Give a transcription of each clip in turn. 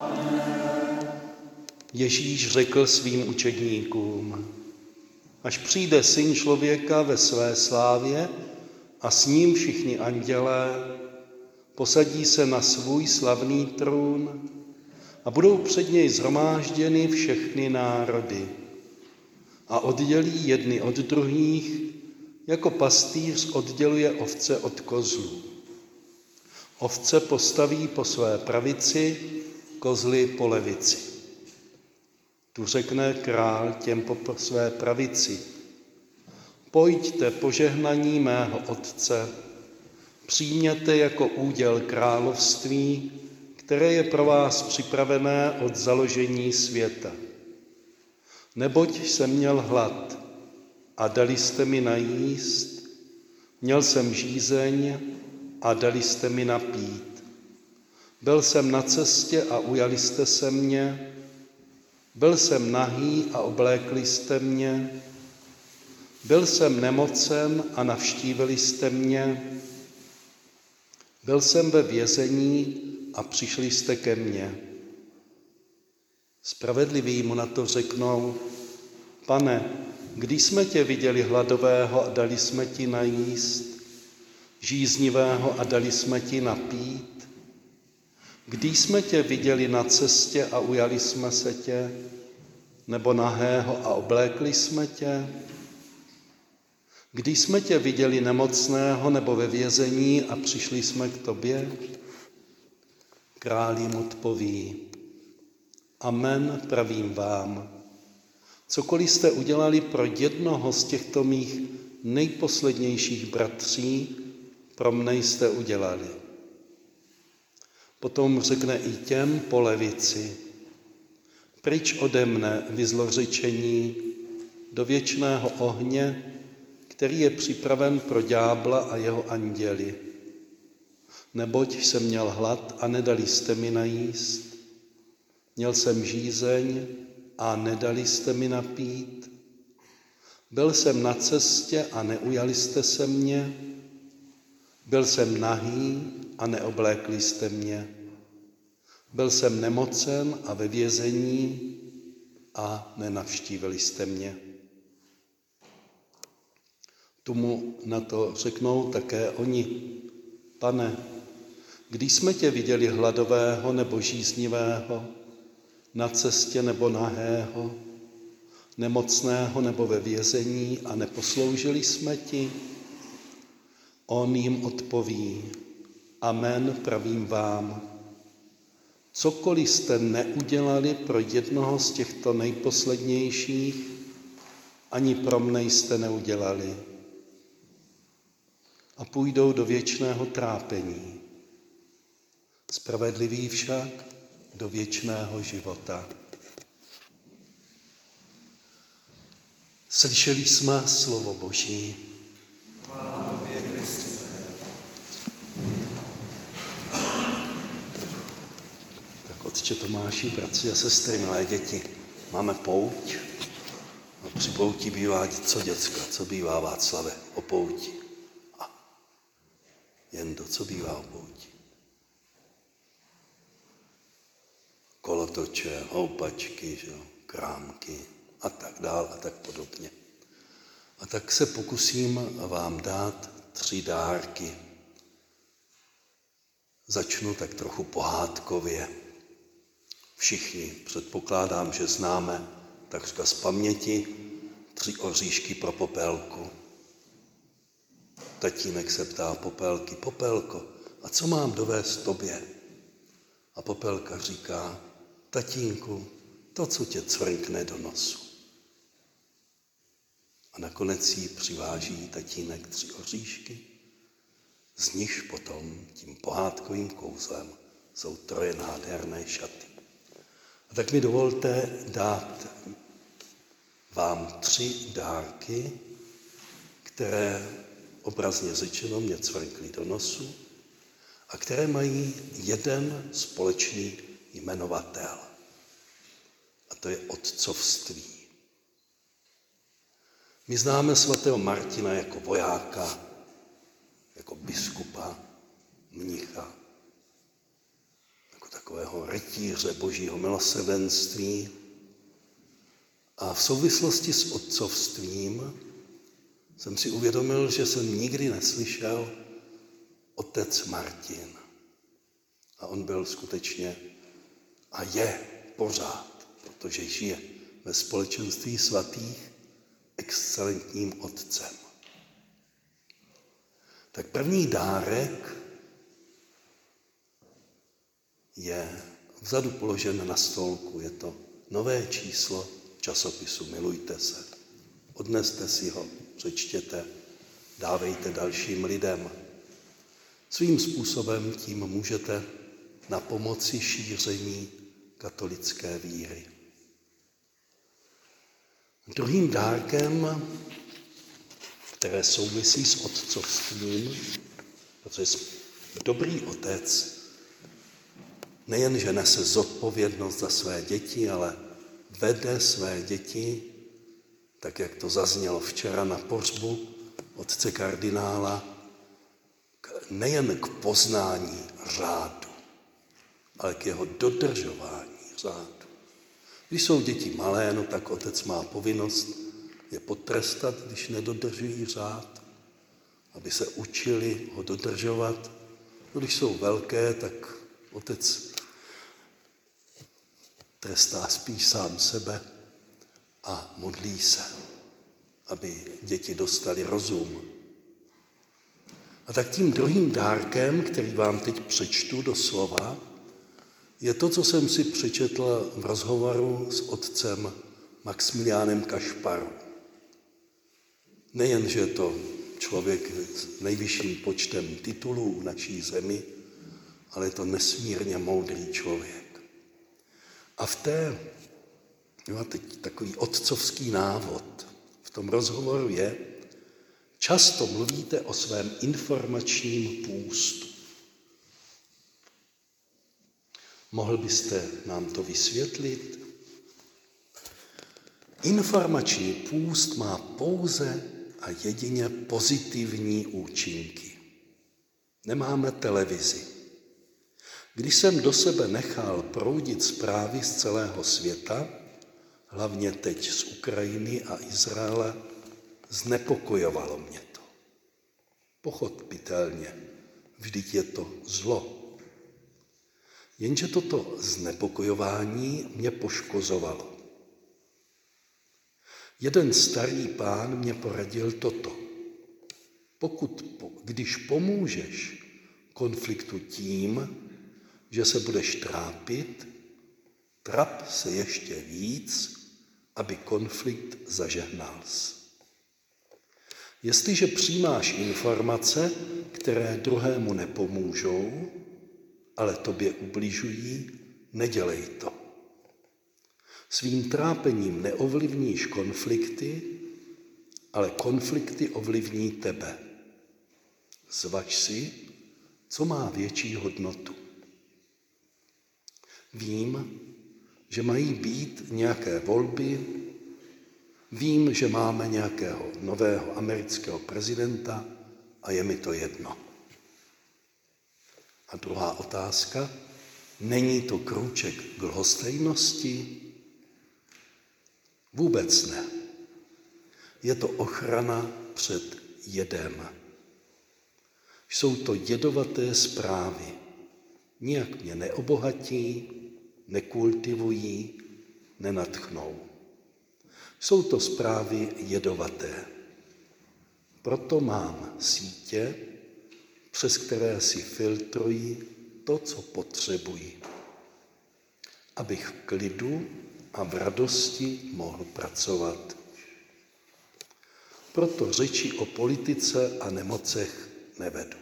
Ježíš řekl svým učedníkům: až přijde Syn člověka ve své slávě a s ním všichni andělé, posadí se na svůj slavný trůn a budou před něj shromážděny všechny národy a oddělí jedny od druhých, jako pastýř odděluje ovce od kozlů. Ovce postaví po své pravici, kozly po levici. Tu řekne král těm po své pravici: pojďte požehnaní mého Otce, přijměte jako úděl království, které je pro vás připravené od založení světa. Neboť jsem měl hlad a dali jste mi najíst, měl jsem žízeň a dali jste mi napít. Byl jsem na cestě a ujali jste se mě, byl jsem nahý a oblékli jste mě, byl jsem nemocen a navštívili jste mě, byl jsem ve vězení a přišli jste ke mně. Spravedliví mu na to řeknou: Pane, kdy jsme tě viděli hladového a dali jsme ti najíst, žíznivého a dali jsme ti napít? Kdy jsme tě viděli na cestě a ujali jsme se tě, nebo nahého a oblékli jsme tě? Kdy jsme tě viděli nemocného nebo ve vězení a přišli jsme k tobě? Král jim odpoví: Amen, pravím vám, cokoliv jste udělali pro jednoho z těchto mých nejposlednějších bratří, pro mne jste udělali. Potom řekne i těm po levici: pryč ode mne, vy zlořečení, do věčného ohně, který je připraven pro ďábla a jeho anděli. Neboť jsem měl hlad a nedali jste mi najíst, měl jsem žízeň a nedali jste mi napít, byl jsem na cestě a neujali jste se mě, byl jsem nahý a neoblékli jste mě, byl jsem nemocen a ve vězení a nenavštívili jste mě. Tomu na to řeknou také oni: Pane, když jsme tě viděli hladového nebo žíznivého, na cestě nebo nahého, nemocného nebo ve vězení a neposloužili jsme ti? On jim odpoví: Amen, pravím vám, cokoliv jste neudělali pro jednoho z těchto nejposlednějších, ani pro mne jste neudělali. A půjdou do věčného trápení. Spravedliví však do věčného života. Slyšeli jsme slovo Boží. Tak otče Tomáši, bratři a sestry, milé děti, máme pouť. A při pouti bývá co děcka, co bývá, Václave, o pouti. Jen to, co bývá o pouti. Kolotoče, houpačky, krámky a tak dál a tak podobně. A tak se pokusím vám dát 3 dárky. Začnu tak trochu pohádkově. Všichni předpokládám, že známe takřka z paměti 3 oříšky pro Popelku. Tatínek se ptá Popelky: Popelko, a co mám dovést tobě? A Popelka říká: tatínku, to, co tě cvrkne do nosu. A nakonec jí přiváží tatínek 3 oříšky, z nichž potom tím pohádkovým kouzlem jsou 3 nádherné šaty. A tak mi dovolte dát vám 3 dárky, které obrazně řečeno mě cvrkly do nosu a které mají jeden společný jmenovatel. A to je otcovství. My známe svatého Martina jako vojáka, jako biskupa, mnicha, jako takového rytíře božího milosrdenství. A v souvislosti s otcovstvím jsem si uvědomil, že jsem nikdy neslyšel otec Martin. A on byl skutečně a je pořád, protože žije ve společenství svatých, excelentním otcem. Tak první dárek je vzadu položen na stolku. Je to nové číslo časopisu Milujte se. Odneste si ho, přečtěte, dávejte dalším lidem. Svým způsobem tím můžete na pomoci šíření katolické víry. Druhým dárkem, které souvisí s otcovstvím, protože dobrý otec nejen, že nese zodpovědnost za své děti, ale vede své děti, tak jak to zaznělo včera na pohřbu otce kardinála, nejen k poznání řádu, ale k jeho dodržování řádu. Když jsou děti malé, no tak otec má povinnost je potrestat, když nedodržují řád, aby se učili ho dodržovat. No, když jsou velké, tak otec trestá spíš sám sebe a modlí se, aby děti dostali rozum. A tak tím druhým dárkem, který vám teď přečtu do slova, je to, co jsem si přečetl v rozhovoru s otcem Maximiliánem Kašparou. Nejen, že je to člověk s nejvyšším počtem titulů v naší zemi, ale je to nesmírně moudrý člověk. A teď takový otcovský návod v tom rozhovoru je, často mluvíte o svém informačním půstu. Mohl byste nám to vysvětlit? Informační půst má pouze a jedině pozitivní účinky. Nemáme televizi. Když jsem do sebe nechal proudit zprávy z celého světa, hlavně teď z Ukrajiny a Izraele, znepokojovalo mě to. Pochopitelně, vždyť je to zlo. Jenže toto znepokojování mě poškozovalo. Jeden starý pán mě poradil toto. Když pomůžeš konfliktu tím, že se budeš trápit, trap se ještě víc, aby konflikt zažehnals. Jestliže přijímáš informace, které druhému nepomůžou, ale tobě ubližují, nedělej to. Svým trápením neovlivníš konflikty, ale konflikty ovlivní tebe. Zvaž si, co má větší hodnotu. Vím, že mají být nějaké volby, vím, že máme nějakého nového amerického prezidenta a je mi to jedno. A druhá otázka, není to krůček k lhostejnosti? Vůbec ne. Je to ochrana před jedem. Jsou to jedovaté zprávy. Nijak mě neobohatí, nekultivují, nenadchnou. Jsou to zprávy jedovaté. Proto mám sítě, přes které si filtruji to, co potřebuji, abych v klidu a v radosti mohl pracovat. Proto řeči o politice a nemocech nevedu.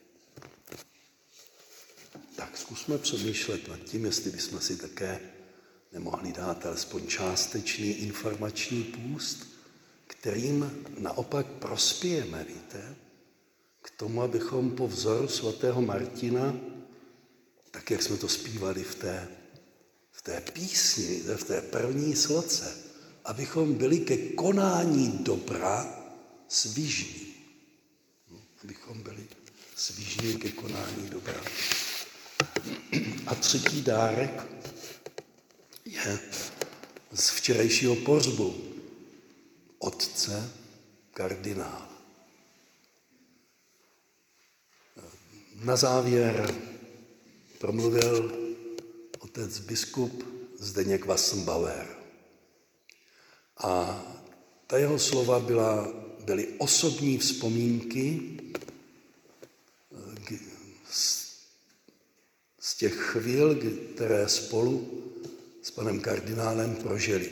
Tak zkusme přemýšlet nad tím, jestli bychom si také nemohli dát alespoň částečný informační půst, kterým naopak prospějeme, víte, k tomu, abychom po vzoru svatého Martina, tak jak jsme to zpívali v té písni, v té první sloce, abychom byli ke konání dobra svižní. Abychom byli svižní ke konání dobra. A třetí dárek je z včerejšího pohřbu otce kardinála. Na závěr promluvil otec biskup Zdeněk Wassenbauer. A ta jeho slova byly osobní vzpomínky z těch chvíl, které spolu s panem kardinálem prožili.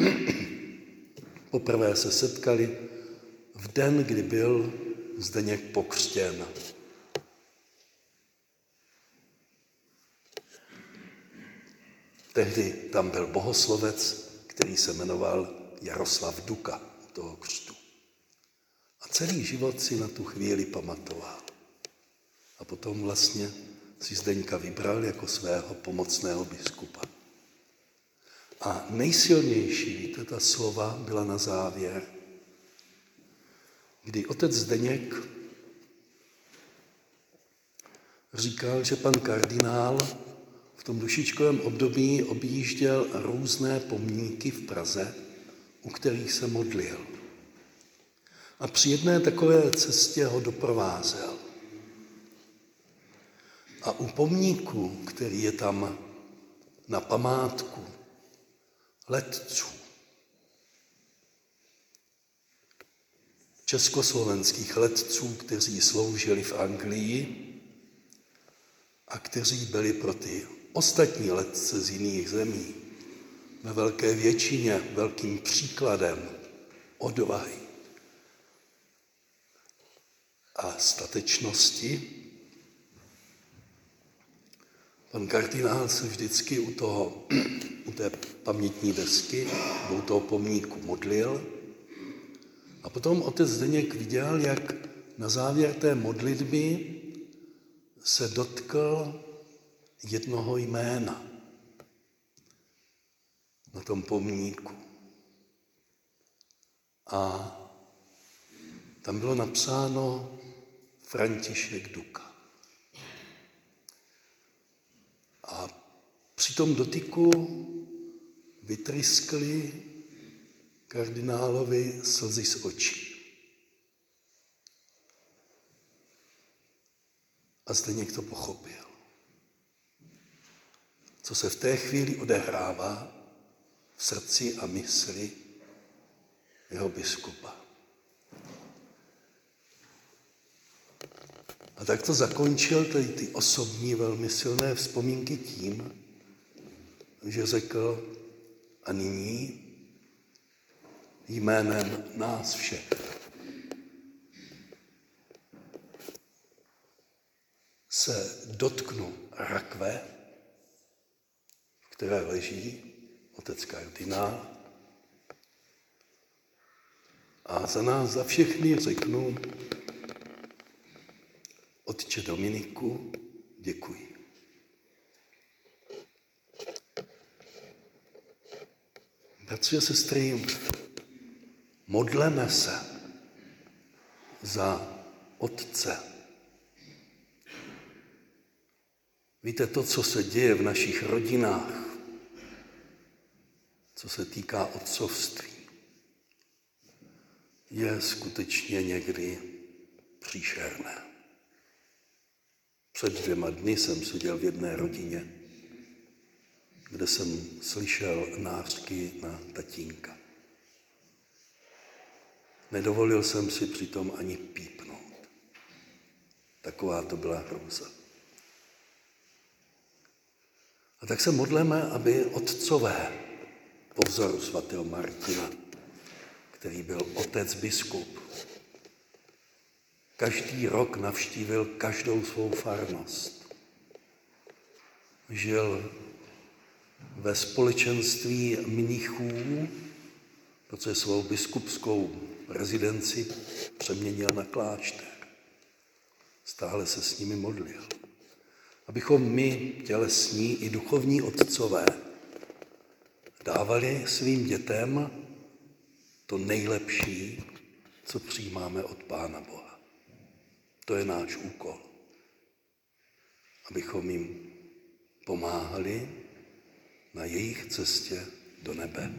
Poprvé se setkali v den, kdy byl Zdeněk pokřtěn. Tehdy tam byl bohoslovec, který se jmenoval Jaroslav Duka u toho křtu. A celý život si na tu chvíli pamatoval. A potom vlastně si Zdeňka vybral jako svého pomocného biskupa. A nejsilnější, víte, ta slova byla na závěr, kdy otec Zdeněk říkal, že pan kardinál v tom dušičkovém období objížděl různé pomníky v Praze, u kterých se modlil. A při jedné takové cestě ho doprovázel. A u pomníku, který je tam na památku letců, československých letců, kteří sloužili v Anglii a kteří byli pro ty ostatní letce z jiných zemí ve velké většině velkým příkladem odvahy a statečnosti. Pan kardinál se vždycky u té pamětní desky, u toho pomníku modlil a potom otec Zdeněk viděl, jak na závěr té modlitby se dotkl jednoho jména na tom pomníku. A tam bylo napsáno František Duka. A při tom dotyku vytryskly kardinálovi slzy z očí. A Zdeněk to pochopil. Co se v té chvíli odehrává v srdci a mysli jeho biskupa. A tak to zakončil tady ty osobní velmi silné vzpomínky tím, že řekl a nyní jménem nás všech se dotknu rakve, v které leží otec kardinál a za nás, za všechny řeknu Otče Dominiku, děkuji. Bratři a sestry, modleme se za otce. Víte, to, co se děje v našich rodinách, co se týká otcovství, je skutečně někdy příšerné. Před 2 dny jsem seděl v jedné rodině, kde jsem slyšel nářky na tatínka. Nedovolil jsem si přitom ani pípnout. Taková to byla hrůza. A tak se modleme, aby otcové po vzoru svatého Martina, který byl otec biskup, každý rok navštívil každou svou farnost. Žil ve společenství mnichů, protože svou biskupskou rezidenci přeměnil na klášter. Stále se s nimi modlil. Abychom my, tělesní i duchovní otcové, dávali svým dětem to nejlepší, co přijímáme od Pána Boha. To je náš úkol. Abychom jim pomáhali na jejich cestě do nebe.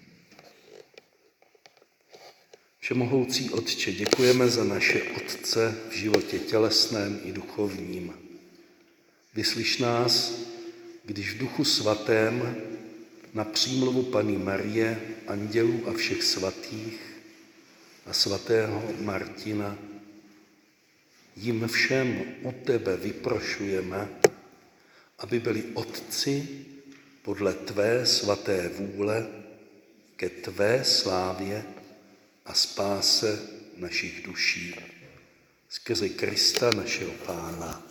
Všemohoucí Otče, děkujeme za naše otce v životě tělesném i duchovním. Vyslyš nás, když v Duchu Svatém na přímluvu Panny Marie, andělů a všech svatých a svatého Martina jim všem u tebe vyprošujeme, aby byli otci podle tvé svaté vůle ke tvé slávě a spáse našich duší. Skrze Krista našeho Pána.